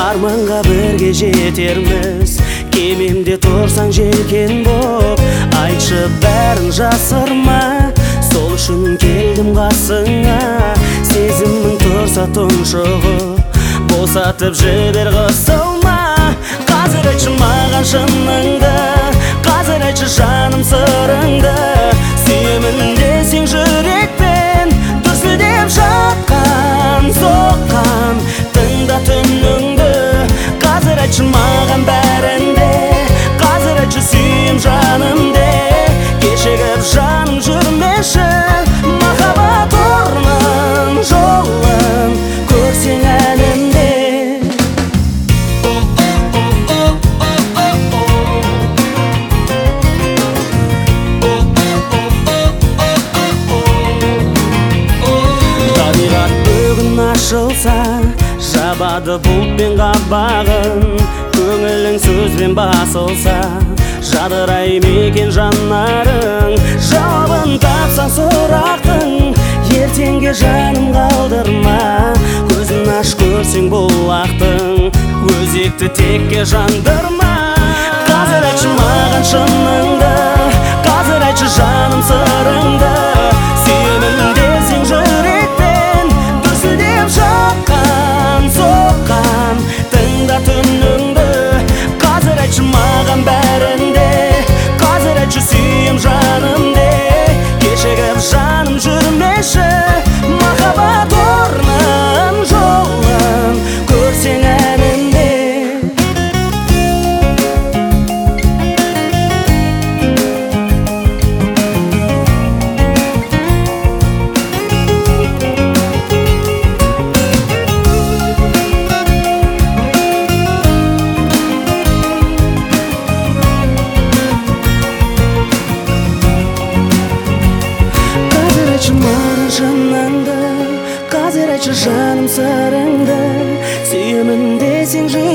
арманға бірге жетерміз. Кемемде тұрсаң желкен боп, айтшы бәрін жасырма. Сол үшін келдім қасыңа, сезімің тұрса тұншығып, босатып жібер қысылма. Қазір айтшы маған шыныңды, қазір айтшы жаным сырыңды. Сүйемін десең жүрекпен дүрсілдеп жатқан, соққан тыңда түніңді. Қазір айтшы маған бәрінде, қазір айтшы сүйем жанымде. Кешігіп жаным жүрмеші, махаббат орнын жолын көрсең әлемде. Табиғат бүгін ашылса, жабады бұлтпен қабағын. Көңілің сөзбен басылса, жадырай мекен жанарың. Жауабын тапсаң сұрақтың, ертеңге жаным қалдырма. Көзін аш көрсең бұлақтың, өзекті текке жандырма. Қазір айтшы маған шыныңды, қазір айтшы жаным сырыңды. Сүйемін десең жүрекпен дүрсілдеп жатқан, соққан тыңда түніңді. Қазір айтшы маған бәрінде, қазір айтшы сүйем жанымде. Кешігіп жаным жүрмеші, махаббат орнын жолын көрсең әлемде. Маған шыныңды, қазір айтшы жаным сырыңды. Сүйемін десең